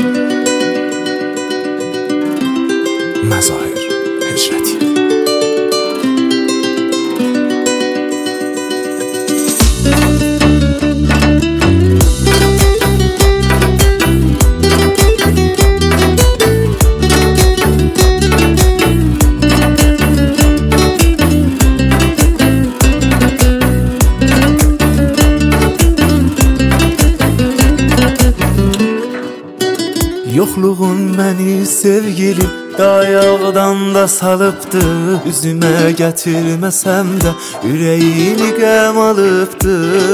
Məzahir Hicrəti. Yoxluğun məni sevgilim dayaqdan da salıbdı. Üzümə gətirməsəm də ürəyini qəm alıbdı.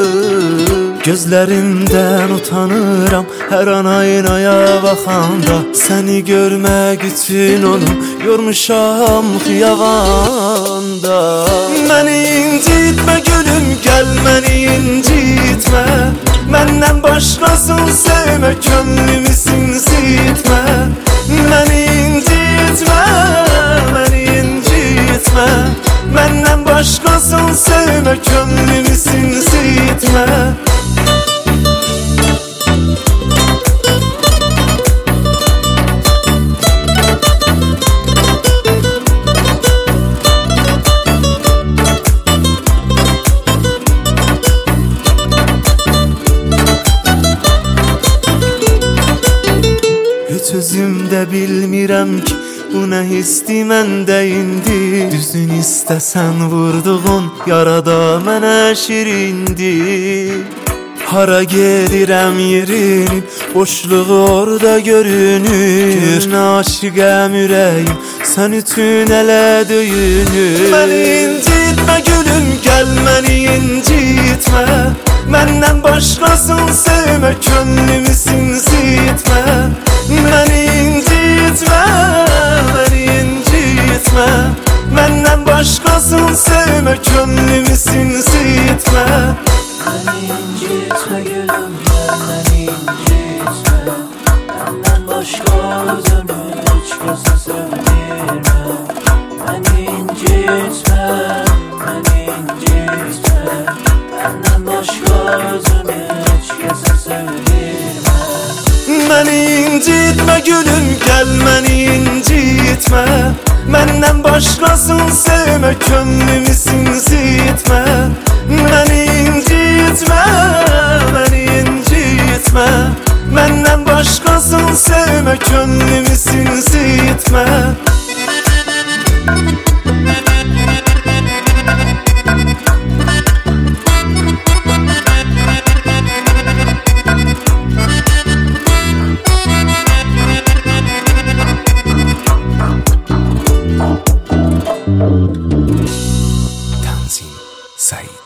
Gözlərindən utanıram hər an aynaya baxanda. Səni görmək üçün onu yormuşam xiyabanda. Məni incitmə gülüm, gəl məni incitmə. Məndən başqasını sevmə, könlümü incitmə. Məni incitmə, məni incitmə. Məndən başqasını sevmə, könlümü incitmə. Heç özümdə bilmirəm ki, bu nə hisdi məndə indi. Düzün istəsən vurduğun yarada mənə şirindir. Hara gedirəm yerinin boşluğu orada görünür. Aşiqəm ürəyim sən üçün elə döyünür. Məni incitmə gülüm, gəl məni incitmə. Məndən başqasını sevmə, könlümü incitmə. Məni incitmə, məni incitmə. Məndən başqasını sevmə, könlümü incitmə. Məni incitmə gülüm, gəl məni incitmə. Məndən başqa özümü heç kəsə sevdirmə. Məni incitmə, məni incitmə. Məndən başqa özümü heç kəsə sevdirmə. Məni incitmə gülüm, gəl məni incitmə. Məndən başqasını sevmə, könlümü incitmə. Məni incitmə, məni incitmə. Məndən başqasını sevmə, könlümü incitmə. Tanzim Said.